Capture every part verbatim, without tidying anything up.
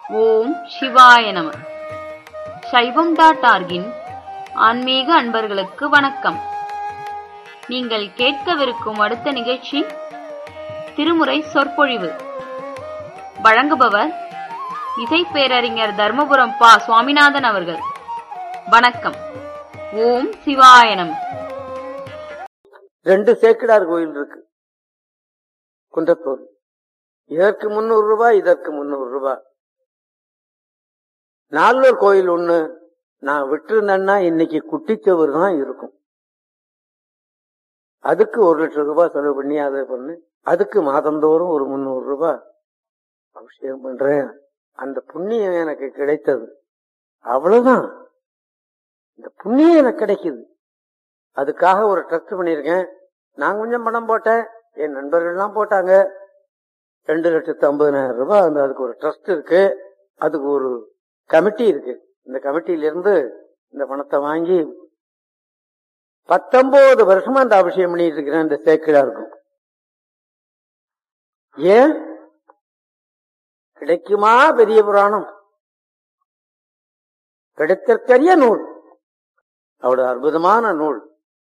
ஓம் சிவாய நம. சைவம் டாட் ஆர்கின் ஆன்மீக அன்பர்களுக்கு வணக்கம். நீங்கள் கேட்கவிருக்கும் அடுத்த நிகழ்ச்சி திருமுறை சொற்பொழிவு. வழங்குபவர் இசை பேரறிஞர் தர்மபுரம் பா சுவாமிநாதன் அவர்கள். வணக்கம். ஓம் சிவாய நம. ரெண்டு சேக்கிடார் கோயில் இருக்கு குன்றத்தூர். இதற்கு முன்னூறு ரூபாய், இதற்கு முன்னூறு ரூபாய். நாலூர் கோயில் ஒண்ணு நான் விட்டுருந்தேன்னா இன்னைக்கு குட்டிச்சவர் தான் இருக்கும். அதுக்கு ஒரு லட்சம் ரூபாய் செலவு பண்ணி அதை பண்ணு. அதுக்கு மாதந்தோறும் ஒரு முன்னூறு ரூபாய் அபிஷேகம் பண்றேன். அந்த புண்ணியம் எனக்கு கிடைத்தது. அவ்வளவுதான். இந்த புண்ணியம் எனக்கு கிடைக்குது. அதுக்காக ஒரு ட்ரஸ்ட் பண்ணிருக்கேன். நான் கொஞ்சம் பணம் போட்டேன், என் நண்பர்கள்லாம் போட்டாங்க. ரெண்டு லட்சத்து ஐம்பதுனாயிரம் ரூபாய். அந்த அதுக்கு ஒரு ட்ரஸ்ட் இருக்கு, அதுக்கு ஒரு கமிட்டி இருக்கு. இந்த கமிட்டியில இருந்து இந்த பணத்தை வாங்கி பத்தொன்பது வருஷமா அந்த அபிஷேகம் பண்ணிட்டு இருக்கிறேன். இந்த சேக்கிடா இருக்கும். ஏன் கிடைக்குமா? பெரிய புராணம் கிடைத்தற்கரிய நூல், அவ்வளவு அற்புதமான நூல்.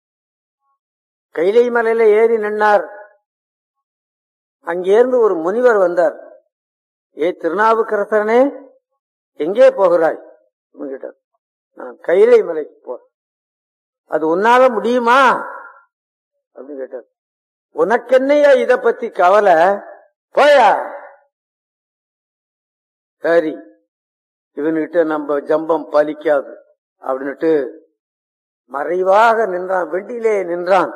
கைலை மலையில ஏறி நின்னார். அங்கேருந்து ஒரு முனிவர் வந்தார். ஏ திருநாவுக்கரசனே, எங்கே போகிறாய்? கேட்டார். நான் கைலை மலைக்கு போ. அது உன்னால முடியுமா அப்படின்னு கேட்டார். உனக்கென்னையா இத பத்தி கவலை, போயா. சரி, இவன்கிட்ட நம்ம ஜம்பம் பலிக்காது அப்படின்னுட்டு மறைவாக நின்றான். வெண்டிலே நின்றான்.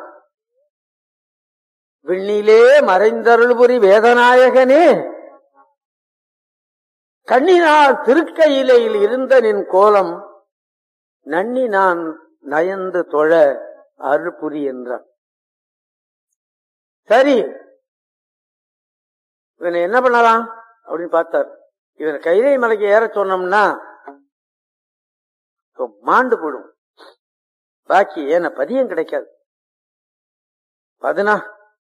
விண்ணிலே மறைந்தருள்புரி வேதநாயகனே, கண்ணினால் திருக்கையிலையில் இருந்த நின் கோலம் நன்னி நான் நயந்து தொழ அருள்புரி என்றான். சரி, இவனை என்ன பண்ணலாம் அப்படின்னு பார்த்தார். இவன் கைலை மலைக்கு ஏற சொன்னோம்னா மாண்டு போடும். பாக்கி ஏன பதியம் கிடைக்காது. பதினா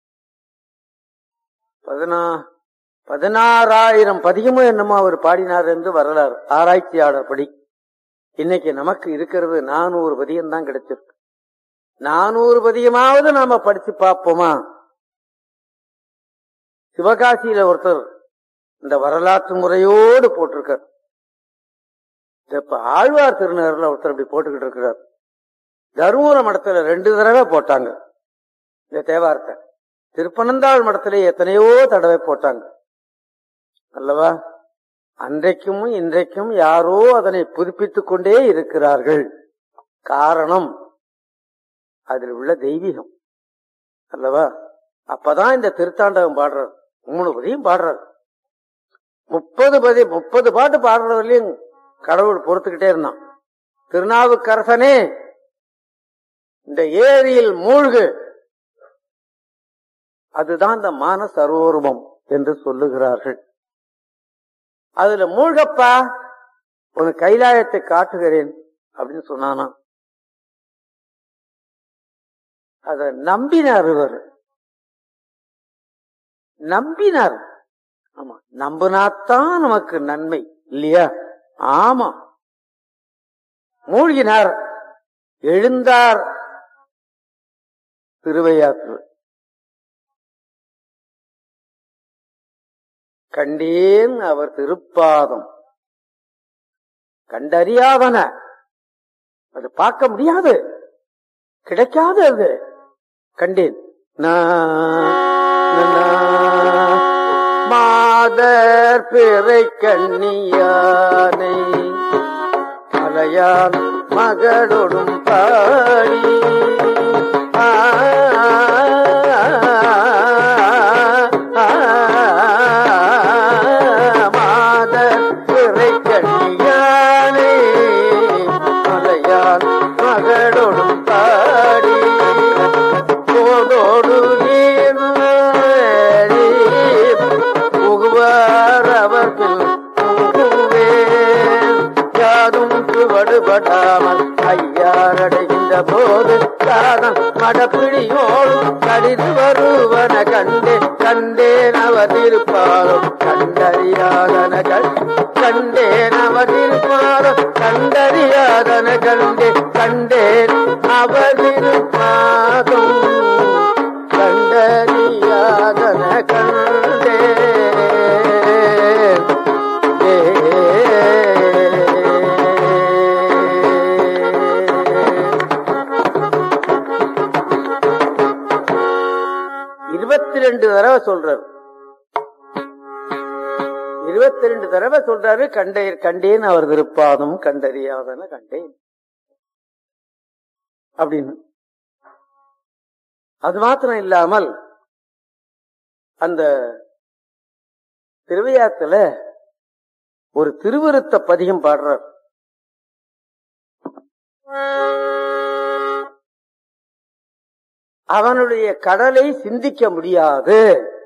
பதினா பதினாறாயிரம் பதிகமும் என்னமோ அவர் பாடினார் என்று வரலாறு ஆராய்ச்சியாளர் படி. இன்னைக்கு நமக்கு இருக்கிறது நானூறு பதியம் தான் கிடைச்சிருக்கு. நானூறு பதியமாவது நாம படிச்சு பார்ப்போமா? சிவகாசியில ஒருத்தர் இந்த வரலாற்று முறையோடு போட்டிருக்கார். இப்ப ஆழ்வார் திருநகர்ல ஒருத்தர் இப்படி போட்டுக்கிட்டு இருக்கிறார். தருமபுர மடத்துல ரெண்டு தடவை போட்டாங்க இந்த தேவாரத்தை. திருப்பனந்தாள் மடத்திலே எத்தனையோ தடவை போட்டாங்க அல்லவா? அன்றைக்கும் இன்றைக்கும் யாரோ அதனை புதுப்பித்துக் கொண்டே இருக்கிறார்கள். காரணம் அதில் உள்ள தெய்வீகம் அல்லவா? அப்பதான் இந்த திருத்தாண்டகம் பாடுறார். மூணு பதியும் பாடுறார். முப்பது பதி முப்பது பாட்டு பாடுறதுலயும் கடவுள் பொறுத்துக்கிட்டே இருந்தான். திருநாவுக்கரசனே, இந்த ஏரியில் மூழ்கு, அதுதான் இந்த மான சரோரூபம் என்று சொல்லுகிறார்கள். அதுல மூழ்கப்பா, உன் கைலாயத்தை காட்டுகிறேன் அப்படின்னு சொன்னானா. அத நம்பினார். இவர் நம்பினார். ஆமா, நம்பினாத்தான் நமக்கு நன்மை இல்லையா? ஆமா. மூழ்கினார், எழுந்தார். திருவையாற்று கண்டேன் அவர் திருப்பாதம். கண்டறியாதன, அது பார்க்க முடியாது, கிடைக்காது. அது கண்டேன். மாதர் பிறை கண்ணியானை மலையான் மகளோடும் பாடி மாதர் பிறை கண்ணியானை மலையான் மகளோடும் பாடி போதோடு புகுவார் அவர்கள் புகுவே யாரும் வடுபடாமல் ஐயாரடைகின்ற போது காதன் மடப்பிடியோடும் கடிது வருவன கண்டே கண்டேன் அவர் திருப்பாலும் கண்டறியாதன கண்டேன் அவர் திருப்பாலும் கண்டறியாதன கண்டே கண்டேன் அவர் திருப்பாலும் கண்டறியாதன கண்டே. இருபத்தி ரெண்டு தடவை சொல்றாரு, இருபத்தி ரெண்டு தடவை சொல்றாரு கண்டே கண்டேன் அவர் திருப்பாதம் கண்டறியாதன கண்டேன் அப்படின்னு. அது மாத்திரம் இல்லாமல் அந்த திருவையாத்துல ஒரு திருவிருத்த பதிகம் பாடுறார். அவனுடைய கடலை சிந்திக்க முடியாது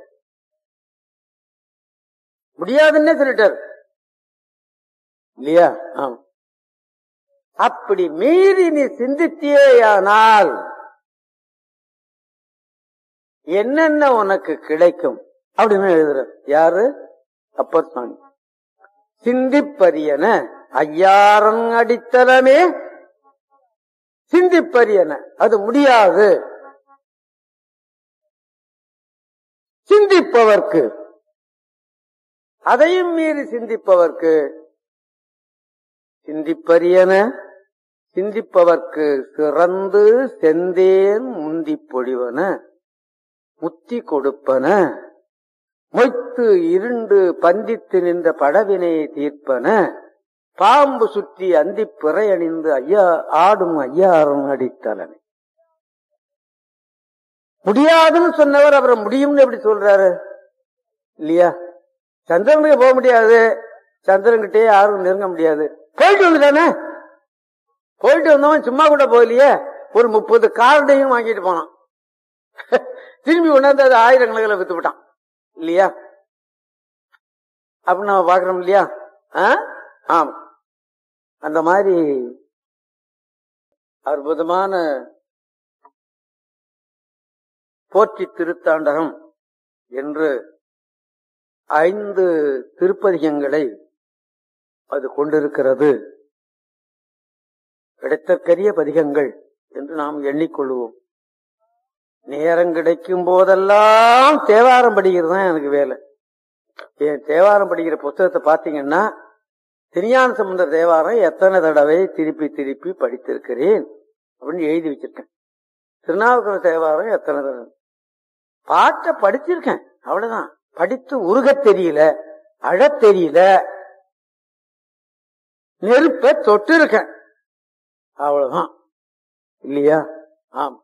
முடியாதுன்னே சொல்லிட்டார் இல்லையா? ஆம். அப்படி மீறி நீ சிந்தித்தியேயானால் என்னென்ன உனக்கு கிடைக்கும் அப்படின்னு எழுதுற. யாரு? அப்பர் சுவாமி. சிந்திப்பரியன ஐயாரன் அடித்தலமே சிந்திப்பரியன, அது முடியாது. சிந்திப்பவர்க்கு, அதையும் மீறி சிந்திப்பவர்க்கு சிந்திப்பரியன சிந்திப்பவர்க்கு சிறந்து செந்தேன் முந்தி பொழிவன முத்தி கொடுப்பன மொய்த்து இருண்டு பந்தித்து நின்ற படவினையை தீர்ப்பன பாம்பு சுற்றி அந்தி பிறை அணிந்து ஐயா ஆடும் ஐயாரும் அடித்தலனை. முடியாதுன்னு சொன்னவர் அப்புறம் முடியும்னு எப்படி சொல்றாரு இல்லையா? சந்திரனுக்கு போக முடியாது, சந்திரன்கிட்டே யாரும் நெருங்க முடியாது. போயிட்டு வந்துட்டானே, போயிட்டு வந்தவன் சும்மா கூட போகலையே, ஒரு முப்பது கார்டையும் வாங்கிட்டு போனான். திரும்பி கொண்டாந்து அது ஆயிரக்கணக்கில் வித்து விட்டான் இல்லையா? அப்படின்னு நம்ம பாக்குறோம் இல்லையா? ஆமா, அந்த மாதிரி அற்புதமான போற்றி திருத்தாண்டகம் என்று ஐந்து திருப்பதிகங்களை அது கொண்டிருக்கிறது. கிடைத்தற்கரிய பதிகங்கள் என்று நாம் எண்ணிக்கொள்வோம். நேரம் கிடைக்கும் போதெல்லாம் தேவாரம் படிக்கிறது தான் எனக்கு வேலை. என் தேவாரம் படிக்கிற புத்தகத்தை பாத்தீங்கன்னா திருஞான சம்பந்தர் தேவாரம் எத்தனை தடவை திருப்பி திருப்பி படித்திருக்கிறேன் அப்படின்னு எழுதி வச்சிருக்கேன். திருநாவுக்கரசர் தேவாரம் எத்தனை தடவை பாட்டை படிச்சிருக்கேன், அவ்வளவுதான். படித்து உருக தெரியல, அழ தெரியல, நெருப்ப தொட்டு இருக்கேன், அவ்வளவுதான் இல்லையா? ஆமா.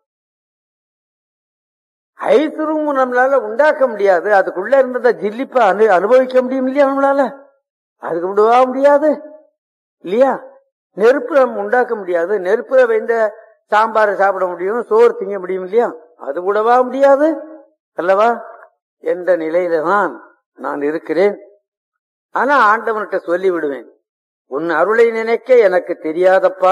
ஐசுரும் நம்மளால உண்டாக்க முடியாது, அதுக்குள்ள இருந்த ஜில்லிப்ப அனு அனுபவிக்க முடியும் இல்லையா? நம்மளால அதுக்கு விடவா முடியாது இல்லையா? நெருப்பு நம்ம உண்டாக்க முடியாது, நெருப்புல வைந்த சாம்பாரை சாப்பிட முடியும், சோறு திங்க முடியும் இல்லையா? அது கூடவா முடியாது அல்லவா? என்ற நிலையில தான் நான் இருக்கிறேன். ஆனா ஆண்டவன்கிட்ட சொல்லி விடுவேன், உன் அருளை நினைக்க எனக்கு தெரியாதப்பா,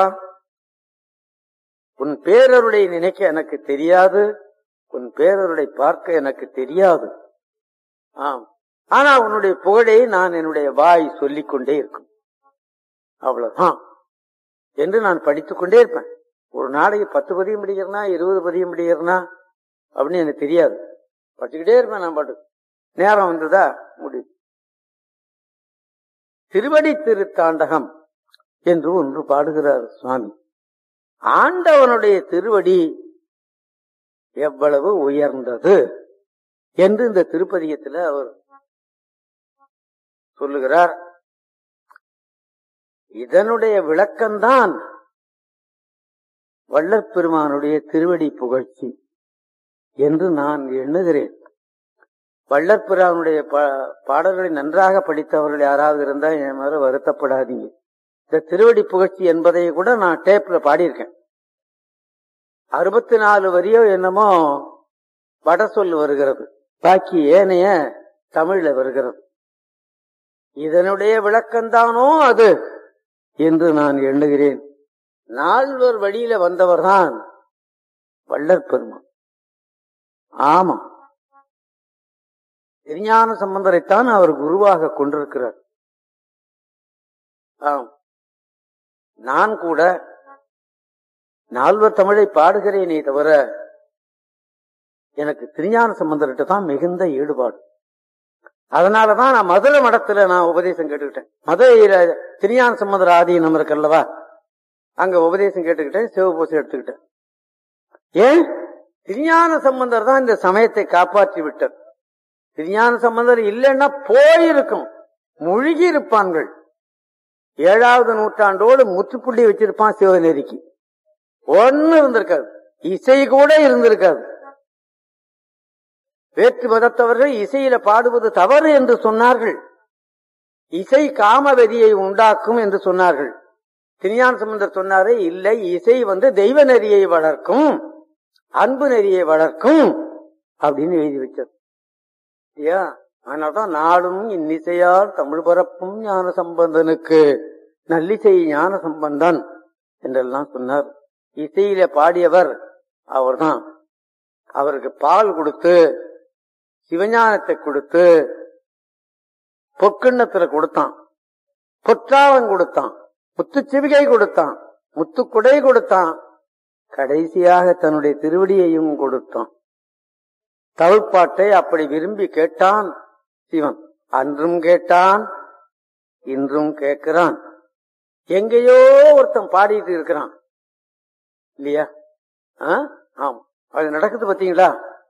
உன் பேரருளை நினைக்க எனக்கு தெரியாது, உன் பேரருளை பார்க்க எனக்கு தெரியாது. ஆம், ஆனா உன்னுடைய புகழை நான் என்னுடைய வாய் சொல்லிக் கொண்டே இருக்கும், அவ்வளவுதான் என்று நான் படித்துக் கொண்டே இருப்பேன். ஒரு நாளைக்கு பத்து பதியம் படிக்கிறனா, இருபது பதியம் படிக்கிறனா அப்படின்னு எனக்கு தெரியாது, படிச்சுக்கிட்டே இருப்பேன். நான் பாட்டு நேரம் வந்ததா முடியும். திருவடி திருத்தாண்டகம் என்று ஒன்று பாடுகிறார் சுவாமி. ஆண்டவனுடைய திருவடி எவ்வளவு உயர்ந்தது என்று இந்த திருப்பதிகத்தில் அவர் சொல்லுகிறார். இதனுடைய விளக்கம்தான் வள்ளற் பெருமானுடைய திருவடி புகழ்ச்சி என்று நான் எண்ணுகிறேன். வள்ளற் பெருமானுடைய பாடல்களை நன்றாக படித்தவர்கள் யாராவது இருந்தா என் மேல வருத்தப்படாதீங்க. இந்த திருவடி புகழ்ச்சி என்பதை கூட நான் டேப்ல பாடியிருக்கேன். அறுபத்தி நாலு வரியோ என்னமோ வட சொல் வருகிறது, பாக்கி ஏனைய தமிழ்ல வருகிறது. இதனுடைய விளக்கம்தானோ அது என்று நான் எண்ணுகிறேன். நால்வர் வழியில வந்தவர் தான் வள்ளற் பெருமான். ஆமா, திருஞான சம்பந்தரைத்தான் அவர் குருவாக கொண்டிருக்கிறார். ஆம், நான் கூட நால்வர் தமிழை பாடுகிறேனே தவிர எனக்கு திருஞான சம்பந்தர்கிட்ட தான் மிகுந்த ஈடுபாடு. அதனாலதான் நான் மதுரை மடத்துல நான் உபதேசம் கேட்டுக்கிட்டேன். மதுரையில திருஞான சம்பந்தர் ஆதீனம் இருக்கல்லவா, அங்க உபதேசம் கேட்டுக்கிட்டேன், சிவபூசை எடுத்துக்கிட்டேன். ஏன்? திருஞான சம்பந்தர் தான் இந்த சமயத்தை காப்பாற்றி விட்டார். திருஞான சம்பந்தர் இல்லைன்னா போயிருக்கும், முழுகி இருப்பான்கள். ஏழாவது நூற்றாண்டோடு முற்றுப்புள்ளி வச்சிருப்பான் சிவநெறிக்கு. ஒன்னு இருந்திருக்காது, இசை கூட இருந்திருக்காது. வேற்று மதத்தவர்கள் இசையில பாடுவது தவறு என்று சொன்னார்கள். இசை காமவெறியை உண்டாக்கும் என்று சொன்னார்கள். திருஞான சம்பந்தர் சொன்னாரே, இல்லை, இசை வந்து தெய்வ நெறியை வளர்க்கும், அன்பு நெறியை வளர்க்கும் அப்படின்னு எழுதி வச்சார். ஐயா, அதனால்தான் நாடும் இன்னிசையால் தமிழ் பரப்பும் ஞான சம்பந்தனுக்கு நல்லிசை ஞான சம்பந்தன் என்றெல்லாம் சொன்னார். இசையில பாடியவர் அவர்தான். அவருக்கு பால் கொடுத்து, சிவஞானத்தை கொடுத்து, பொற்கிண்ணத்துல கொடுத்தான், பொற்றாவன் கொடுத்தான், முத்து சிவிகை கொடுத்தான், முத்துக்குடை கொடுத்தான், கடைசியாக தன்னுடைய திருவடியையும் கொடுத்தான். தமிழ்பாட்டை அப்படி விரும்பி கேட்டான் சிவன். அன்றும் கேட்டான், இன்றும் கேட்கிறான். எங்கேயோ ஒருத்தன் பாடிட்டு இருக்கிறான் இல்லையா? ஆம், அது நடக்குது பாத்தீங்களா?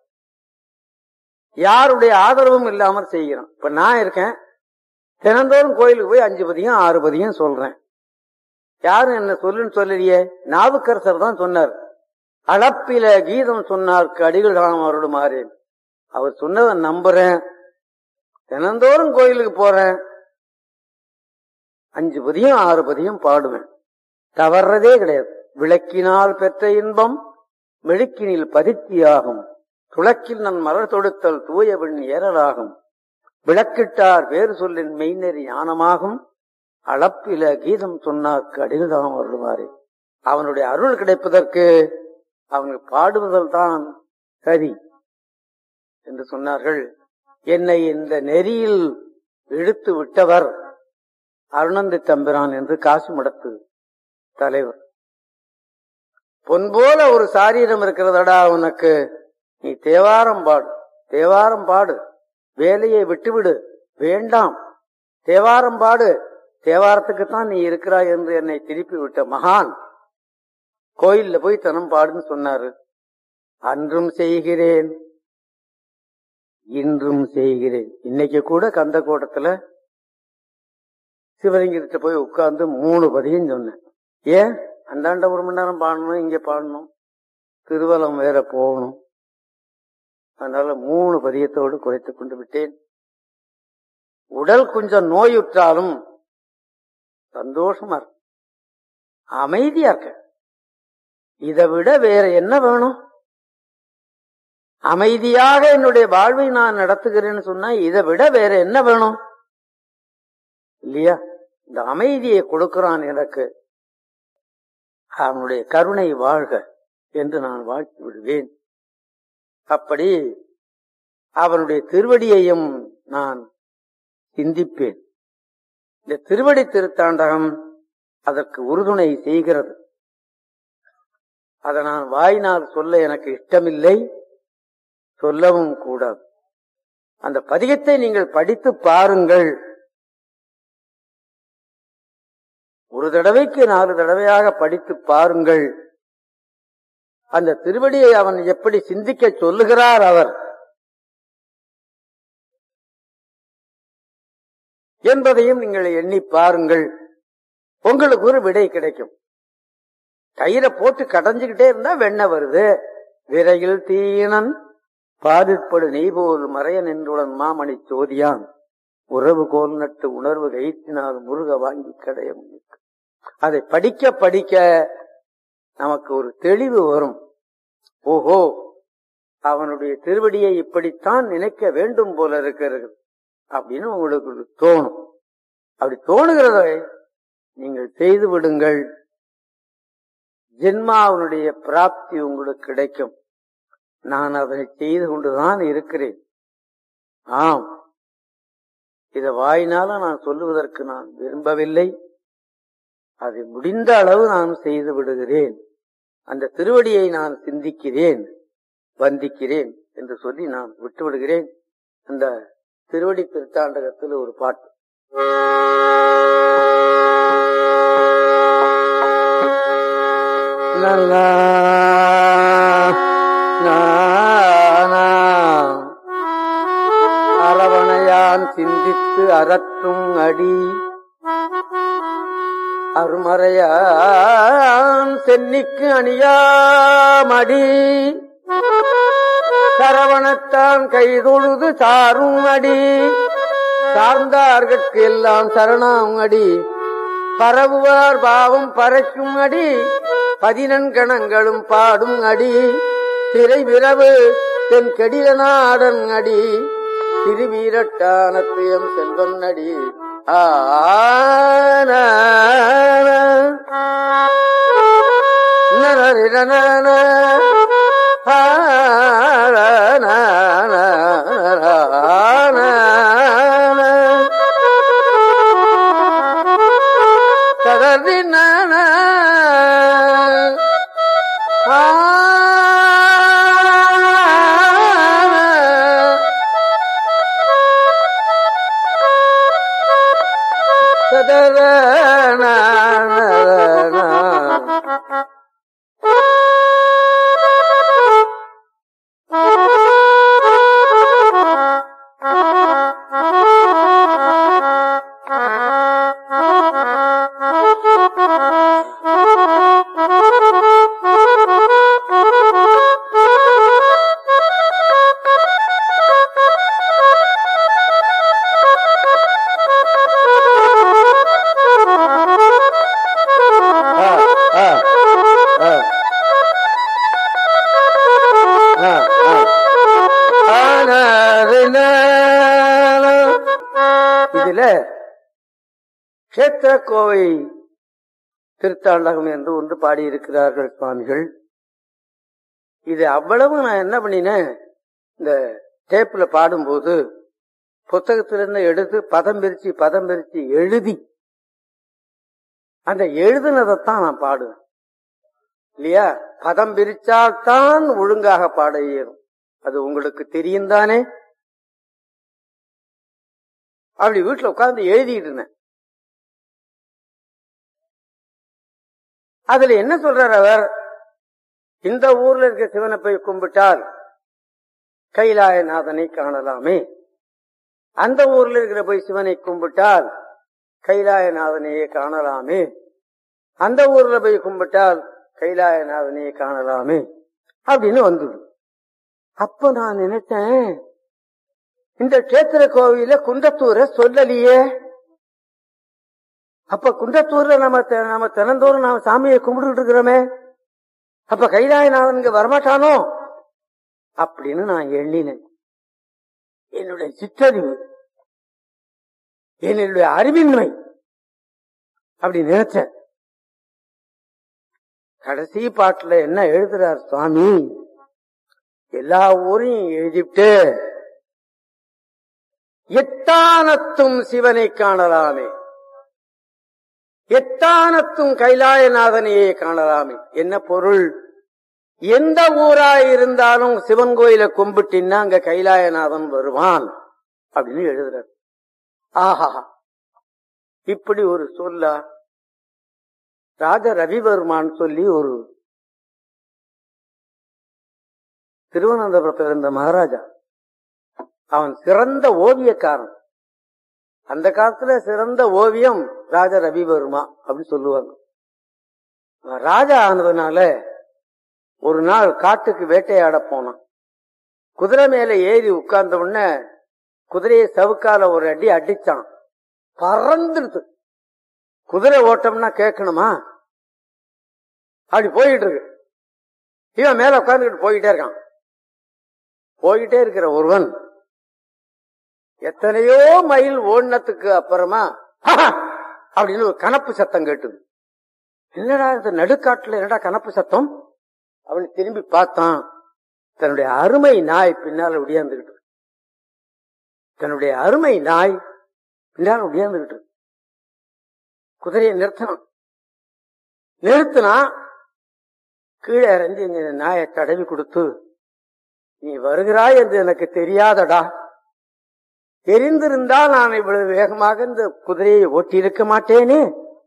யாருடைய ஆதரவும் இல்லாமல் செய்கிறான். இப்ப நான் இருக்கேன், தினந்தோறும் கோயிலுக்கு போய் அஞ்சு பதியம் ஆறு பதியம் சொல்றேன். யாரும் என்ன சொல்லுன்னு சொல்லலையே, நாவுக்கரசர் தான் சொன்னார். அளப்பில கீதம் சொன்னார்க்கு அடிகள் காணம் அவருடுமாறு. அவர் சொன்னதை நம்புறேன், தினந்தோறும் கோயிலுக்கு போறேன், அஞ்சு பதியம் ஆறு பதியம் பாடுவேன், தவறதே கிடையாது. விளக்கினால் பெற்ற இன்பம் மெழுக்கினில் பதித்தியாகும், துளக்கில் நன் மலர் தொடுத்தல் தூயவன் ஏறலாகும், விளக்கிட்டார் வேறு சொல்லின் மெய்நெறி ஞானமாகும், அளப்பில கீதம் சொன்னார்க்கு அடில்தான் வருவாரு. அவனுடைய அருள் கிடைப்பதற்கு அவனுக்கு பாடுவதல் தான் சரி என்று சொன்னார்கள். என்னை இந்த நெறியில் இழுத்து விட்டவர் அருணந்தி தம்பிரான் என்று காசி மடத்து தலைவர். பொன்போல ஒரு சாரீரம் இருக்கிறதடா உனக்கு, நீ தேவாரம் பாடு, தேவாரம் பாடு, வேலையை விட்டுவிடு, வேண்டாம், தேவாரம் பாடு, தேவாரத்துக்குத்தான் நீ இருக்கிறாய் என்று என்னை திருப்பி விட்ட மகான் கோயில்ல போய் தனம் பாடுன்னு சொன்னாரு. அன்றும் செய்கிறேன், இன்றும் செய்கிறேன். இன்னைக்கு கூட கந்த கோட்டத்துல சிவலிங்கத்திட்ட போய் உட்கார்ந்து மூணு பதியம் சொன்னேன். ஏன்? அந்தாண்ட ஒரு மணி நேரம் பாடணும், இங்க பாடணும், திருவலம் வேற போகணும். அதனால மூணு பதியத்தோடு குறைத்துக் கொண்டு விட்டேன். உடல் கொஞ்சம் நோயுற்றாலும் சந்தோஷமா இருக்கு, அமைதியா இருக்க. இதை விட வேற என்ன வேணும்? அமைதியாக என்னுடைய வாழ்வை நான் நடத்துகிறேன்னு சொன்னா இதை விட வேற என்ன வேணும் இல்லையா? இந்த அமைதியை கொடுக்கிறான் எனக்கு, அவனுடைய கருணை வாழ்க என்று நான் வாழ்த்தி விடுவேன். அப்படி அவனுடைய திருவடியையும் நான் சிந்திப்பேன். இந்த திருவடி திருத்தாண்டகம் அதற்கு உறுதுணை செய்கிறது. அதை நான் வாயினால் சொல்ல எனக்கு இஷ்டமில்லை, சொல்லவும் கூடாது. அந்த பதிகத்தை நீங்கள் படித்து பாருங்கள். ஒரு தடவைக்கு நாலு தடவையாக படித்து பாருங்கள். அந்த திருவடியை அவன் எப்படி சிந்திக்க சொல்லுகிறார் அவர் என்பதையும் நீங்கள் எண்ணி பாருங்கள். உங்களுக்கு ஒரு விடை கிடைக்கும். தயிரை போட்டு கடைஞ்சுக்கிட்டே இருந்தா வெண்ணெய் வருது. விரையில் தீனன் பாதிப்படு நெய்போல் மறைய நின்றுடன் மாமணி சோதியான் உறவு கோல் நட்டு உணர்வு கைத்தினால் முருக வாங்கி கடைய முடியும். அதை படிக்க படிக்க நமக்கு ஒரு தெளிவு வரும். ஓஹோ, அவனுடைய திருவடியை இப்படித்தான் நினைக்க வேண்டும் போல இருக்கிறது அப்படின்னு உங்களுக்கு தோணும். அப்படி தோணுகிறதை நீங்கள் செய்து விடுங்கள். ஜென்மாவனுடைய பிராப்தி உங்களுக்கு கிடைக்கும். நான் அதனை செய்து கொண்டுதான் இருக்கிறேன். ஆம், இத வாயினால நான் சொல்லுவதற்கு நான் விரும்பவில்லை. அதை முடிந்த அளவு நான் செய்து விடுகிறேன். அந்த திருவடியை நான் சிந்திக்கிறேன், வந்திக்கிறேன் என்று சொல்லி நான் விட்டு விடுகிறேன். அந்த திருவடி திருத்தாண்டகத்தில் ஒரு பாட்டு. நல்லா அரவணையான் சிந்தித்து அறற்றும் அடி அருமறையான் சென்னிக்கு அணியாமடி சரவணத்தான் கைதொழுது சாரும் அடி சார்ந்தார்கட்கு எல்லாம் சரணாம் அடி பரவுவார் பாவம் பறைக்கும் அடி பதினெண்கணங்களும் பாடும் அடி திரை விரவு தென் கெடில நாடன் அடி திருவீரட்டானத்தியம் செல்வன் அடி. ஆன இதுல கஷேத்திர கோவை திருத்தாண்டகம் என்று ஒன்று பாடியிருக்கிறார்கள் சுவாமிகள். இது அவ்வளவு நான் என்ன பண்ணினேன், இந்த டேப்ல பாடும்போது புத்தகத்திலிருந்து எடுத்து பதம் பிரிச்சு பதம் பிரிச்சு எழுதி அந்த எழுதுனதைத்தான் நான் பாடுவேன் இல்லையா. பதம் பிரிச்சால்தான் ஒழுங்காக பாட இயலும். அது உங்களுக்கு தெரியும் தானே. அப்படி வீட்டுல உட்கார்ந்து எழுதிட்டு இருந்தேன். அதுல என்ன சொல்றார் அவர், இந்த ஊர்ல இருக்க சிவனை போய் கும்பிட்டால் கைலாயநாதனை காணலாமே, அந்த ஊர்ல இருக்கிற போய் சிவனை கும்பிட்டால் கைலாயநாதனையே காணலாமே, அந்த ஊர்ல போய் கும்பிட்டால் கைலாயநாதனையே காணலாமே அப்படின்னு வந்தது. அப்ப நான் நினைச்சேன், இந்த கஷேத்திர கோவில குன்றத்தூரை சொல்லலையே. அப்ப குன்றத்தூர்ல நம்ம நம்ம தினந்தோறும் நாம சாமியை கும்பிட்டு இருக்கிறோமே, அப்ப கைலாயநாதன் இங்க வரமாட்டானோ அப்படின்னு நான் எண்ணினேன். என்னுடைய சிற்றறிவு, என்னுடைய அறிவின்மை அப்படி நினைச்சேன். கடைசி பாட்டுல என்ன எழுதுறார் சுவாமி, எல்லா ஊரையும் எழுதிட்டு எத்தானத்தும் சிவனை காணலாமே, எத்தானத்தும் கைலாயநாதனையே காணலாமே. என்ன பொருள், எந்த ஊராய் இருந்தாலும் சிவன் கோயில கும்பிட்டின்னா அங்க கைலாயநாதன் வருவான் அப்படின்னு எழுதுறார். ஆஹா, இப்படி ஒரு சொல்லா. ராஜ ரவிவர்மான் சொல்லி ஒரு திருவனந்தபுரத்தில் இருந்த மகாராஜா, அவன் சிறந்த ஓவியக்காரன். அந்த காலத்துல சிறந்த ஓவியம் ராஜ ரவிவர்மா அப்படின்னு சொல்லுவாங்க. ராஜா ஆனதுனால ஒரு நாள் காட்டுக்கு வேட்டையாட போனான். குதிரை மேல ஏறி உட்கார்ந்த உடனே குதிரையை சவுக்கால ஒரு அடி அடிச்சான், பறந்துடுது. குதிரை ஓட்டம்னா கேட்கணுமா, அப்படி போயிட்டு இருக்கு. இவன் மேல உட்கார்ந்துக்கிட்டு போயிட்டே இருக்கான். போயிட்டே இருக்கிற ஒருவன் எத்தனையோ மைல் ஓடினத்துக்கு அப்புறமா அப்படின்னு ஒரு கனப்பு சத்தம் கேட்டுது. என்னடா இந்த நடுக்காட்டுல என்னடா கனப்பு சத்தம்? அவன் திரும்பி பார்த்தான். தன்னுடைய அருமை நாய் பின்னால ஒடியாந்துகிட்டு, தன்னுடைய அருமை நாய் பின்னால ஒடியாந்துகிட்டு குதிரையை நிறுத்தணும். நிறுத்தினா கீழே இறங்கி இந்த நாயை தடவி கொடுத்து, நீ வருகிறாய் என்று எனக்கு தெரியாதடா, தெரிந்திருந்தால் நான் இவ்வளவு வேகமாக இந்த குதிரையை ஓட்டி இருக்க மாட்டேனே,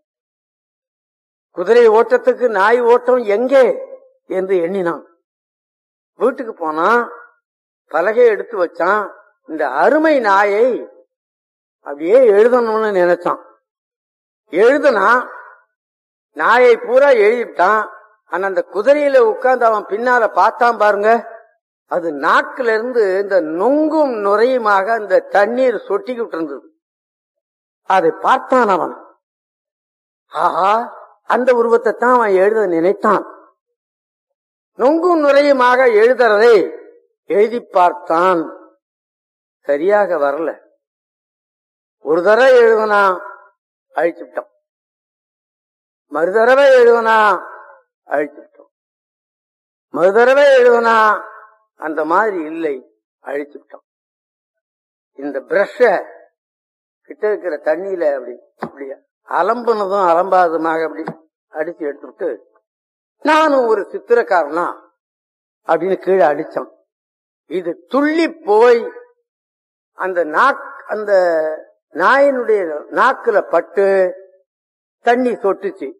குதிரை ஓட்டத்துக்கு நாய் ஓட்டம் எங்கே என்று எண்ணினான். வீட்டுக்கு போனா பலகை எடுத்து வச்சான். இந்த அருமை நாயை அப்படியே எழுதணும்னு நினைச்சான். எழுதுனா நாயை பூரா எழுதிட்டான். ஆனா அந்த குதிரையில உட்கார்ந்து அவன் பின்னால பார்த்தான் பாருங்க, அது நாக்குல இருந்து இந்த நொங்கும் நுரையுமாக அந்த தண்ணீர் சொட்டிக்கிட்டு இருந்தது. அதை பார்த்தான் அவன். ஆஹா, அந்த உருவத்தை தான் அவன் எழுத நினைத்தான். நொங்கும் நுரையுமாக எழுதுறதை எழுதி பார்த்தான். சரியாக வரல. ஒரு தடவை எழுதுனா அழிச்சுட்டான், மறு தடவை எழுதுனா அழிச்சுட்டோம், மறு தடவை எழுதுனா அந்த மாதிரி இல்லை, அழிச்சுட்டோம். இந்த பிரஷ கிட்ட இருக்கிற தண்ணியில அப்படி அப்படி அலம்புனதும் அலம்பாததுமாக அப்படி அடிச்சு எடுத்துட்டு, நானும் ஒரு சித்திரக்காரனா அப்படின்னு கீழே அடிச்சான். இது துள்ளி போய் அந்த நாக் அந்த நாயினுடைய நாக்குல பட்டு தண்ணி சொட்டுச்சு.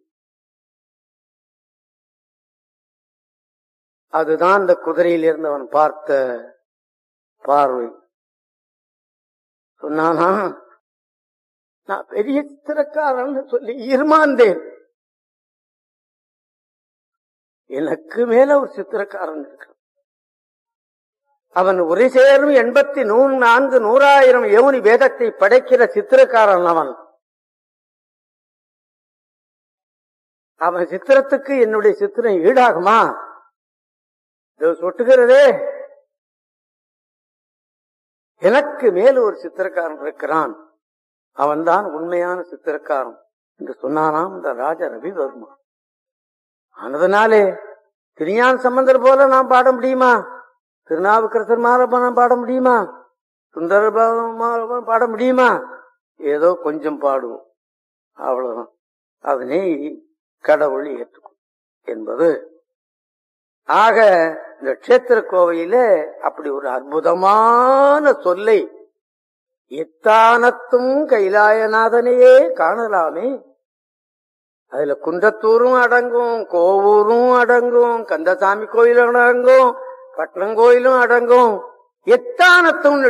அதுதான் அந்த குதிரையில் இருந்தவன் பார்த்த பார்வை. சொன்னானா, நான் பெரிய சித்திரக்காரன் சொல்லி இருமாந்தேன். எனக்கு மேல ஒரு சித்திரக்காரன் இருக்கு. அவன் ஒரு சேரும் எண்பத்தி நூறு நான்கு நூறாயிரம் யோனி வேதத்தை படைக்கிற சித்திரக்காரன் அவன். அவன் சித்திரத்துக்கு என்னுடைய சித்திரம் ஈடாகுமா? சொட்டுகிறதே. எனக்கு மேல ஒரு சித்திரக்காரன் இருக்கிறான், அவன்தான் உண்மையான சித்திரக்காரன் என்று சொன்னானாம் இந்த ராஜா ரவிவர்மா. ஆனதுனாலே திருஞான சம்பந்தர் போல நாம் பாட முடியுமா? திருநாவுக்கரசர் மாரப்பன் பாட முடியுமா? சுந்தர பாட முடியுமா? ஏதோ கொஞ்சம் பாடுவோம், அவ்வளவுதான். அதனை கடவுள் ஏற்றுக்கும் என்பது. ஆக இந்த கஷேத்திர கோவையில அப்படி ஒரு அற்புதமான சொல்லை எத்தானத்தும் கைலாயநாதனையே காணலாமே. அதுல குன்றத்தூரும் அடங்கும், கோவூரும் அடங்கும், கந்தசாமி கோயிலும் அடங்கும், பட்டணங்கோயிலும் அடங்கும், எத்தானத்தும்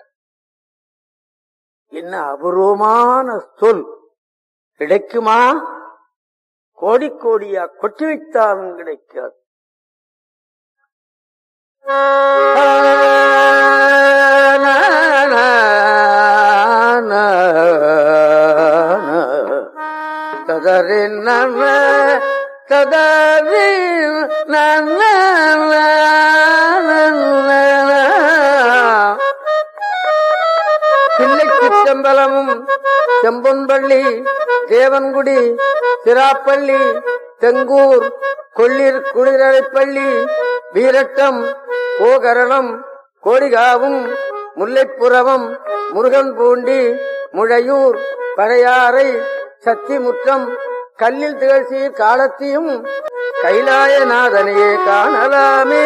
என்ன அபூர்வமான சொல் கிடைக்குமா? கோடி கோடியா கொட்டி வைத்தாலும் கிடைக்காது. ததறி நன்ன ததறி நன்ன பிள்ளை சிற்றம்பலமும் செம்பொன்பள்ளி தேவன்குடி சிராப்பள்ளி தெங்கூர் கொள்ளிர் குளிரலைப்பள்ளி வீரட்டம் கோகரணம் கோடிகாவும் முல்லைப்புறவம் முருகன் பூண்டி முழையூர் பழையாறை சத்திமுற்றம் கல்லில் திகழ்சீர் காலத்தையும் கைலாயநாதனையே காணலாமே.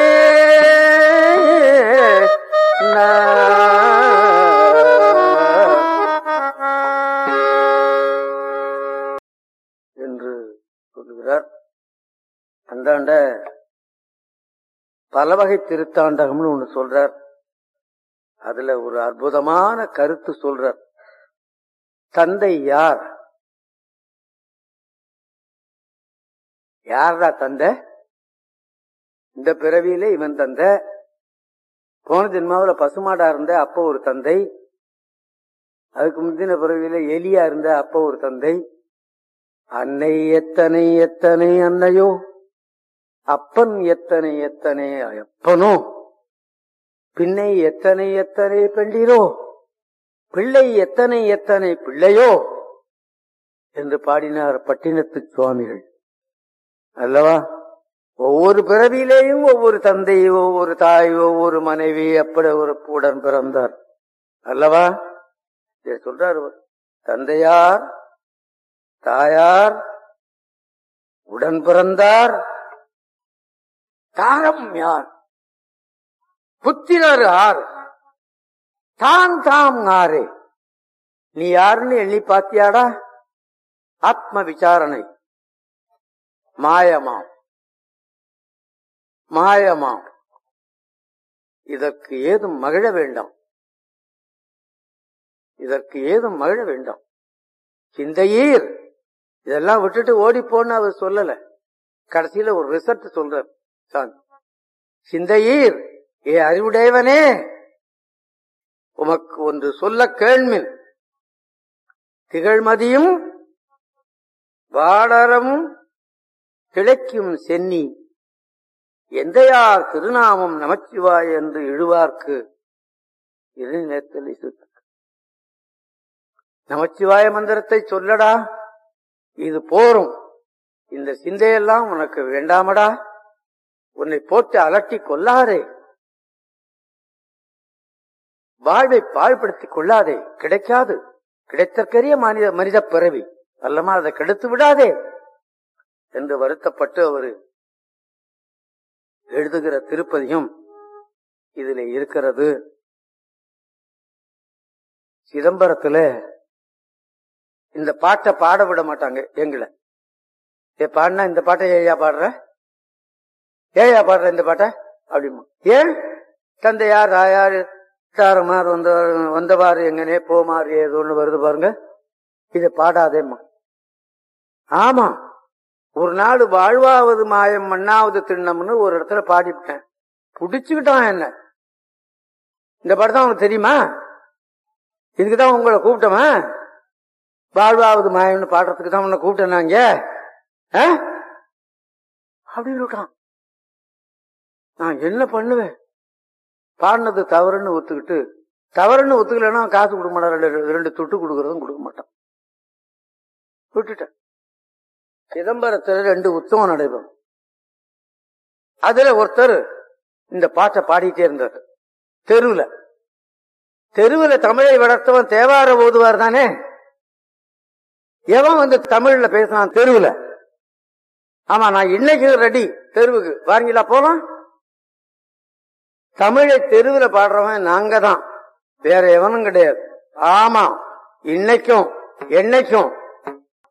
என்று சொல்லுகிறார். அந்தாண்ட பல வகை திருத்தாண்டகம்னு ஒண்ணு சொல்றார். அதுல ஒரு அற்புதமான கருத்து சொல்றார். தந்தை யார்? யாரா தந்தை? இந்த பிறவியில இவன் தந்தை, போன ஜென்மாவில பசுமாடா இருந்த அப்ப ஒரு தந்தை, அதுக்கு முந்தின பிறவியில எலியா இருந்த அப்ப ஒரு தந்தை. அன்னை எத்தனை எத்தனை அன்னையோ, அப்பன் எத்தனை எத்தனை அப்பனோ, பின்னை எத்தனை எத்தனை பெண்டிரோ, பிள்ளை எத்தனை எத்தனை பிள்ளையோ என்று பாடினார் பட்டினத்து சுவாமிகள். அல்லவா? ஒவ்வொரு பிறவியிலேயும் ஒவ்வொரு தந்தை, ஒவ்வொரு தாய், ஒவ்வொரு மனைவி, அப்படி ஒரு உடன் பிறந்தார் அல்லவா? சொல்றாரு, தந்தையார், தாயார், உடன் பிறந்தார், தாரம் யார், புத்திரர் ஆர், தான் தாம் ஆரே. நீ யாருன்னு எண்ணி பாத்தியாடா? ஆத்ம விசாரணை. மாயமாம் மாயமாம் இதற்கு ஏதும் மகிழ வேண்டாம், இதற்கு ஏதும் மகிழ வேண்டாம். சிந்தையீர் இதெல்லாம் விட்டுட்டு ஓடிப்போன்னு அவர் சொல்லல. கடைசியில ஒரு ரிசல்ட் சொல்ற, சிந்தையீர் ஏ அறிவுடையவனே, உமக்கு ஒன்று சொல்ல கேள்மின், திகழ்மதியும் வாடரமும் திளைக்கும் சென்னி, எந்தையார் திருநாமம் நமச்சிவாய் என்று இழுவார்க்கு இது நேர்த்தலை சுத்து. நமச்சிவாய மந்திரத்தை சொல்லடா, இது போரும். இந்த சிந்தையெல்லாம் உனக்கு வேண்டாமடா, உன்னை போட்டு அலட்டி கொள்ளாதே, வாழ்வை பாழ்படுத்திக் கொள்ளாதே, கிடைக்காது, கிடைத்தற்கரிய மனித மனித பிறவி அல்லமா, அதை கெடுத்து விடாதே என்று வருத்தப்பட்டு அவர் எழுதுகிற திருப்பதியும் இதுல இருக்கிறது. சிதம்பரத்துல இந்த பாட்டை பாட விட மாட்டாங்க எங்களை. ஏ பாடினா இந்த பாட்டை ஏயா பாடுற, ஏயா பாடுற இந்த பாட்டை அப்படிமா. ஏன் தந்தையார் தாயார் தாரமார் வந்த வந்தவாறு எங்கனே போமாறு ஏதோ ஒண்ணு வருது பாருங்க, இதை பாடாதேம்மா. ஆமா, ஒரு நாள் வாழ்வாவது மாயம் மண்ணாவது திண்ணம்னு ஒரு இடத்துல பாடிவிட்டேன், புடிச்சுக்கிட்டான் என்ன. இந்த பாட்டு தான் உனக்கு தெரியுமா, இதுக்குதான் உங்களை கூப்பிட்டவன், வாழ்வாவது மாயம்னு பாடுறதுக்கு தான் உன்னை கூப்பிட்டேன் நாங்க அப்படின்னு விட்டான். நான் என்ன பண்ணுவேன், பாடினது தவறுன்னு ஒத்துக்கிட்டு, தவறுன்னு ஒத்துக்கலன்னா காசு கொடுக்க மாட்டான், ரெண்டு ரெண்டு துட்டு கொடுக்கறதும் கொடுக்க மாட்டான், விட்டுட்டேன். சிதம்பரத்துல ரெண்டு உற்சவம் நடைபெறும். அதுல ஒருத்தர் இந்த பாட்டை பாடிட்டே இருந்தார் தெருவுல. தெருவுல தமிழை வளர்த்தவன் தேவார ஓதுவார் தானே, எவன் வந்து தமிழ்ல பேசினான் தெருவுல? ஆமா, நான் இன்னைக்கு ரெடி தெருவுக்கு வாங்கலா போலாம். தமிழை தெருவுல பாடுறவன் நாங்க தான், வேற எவனும் கிடையாது. ஆமா, இன்னைக்கும் என்னைக்கும்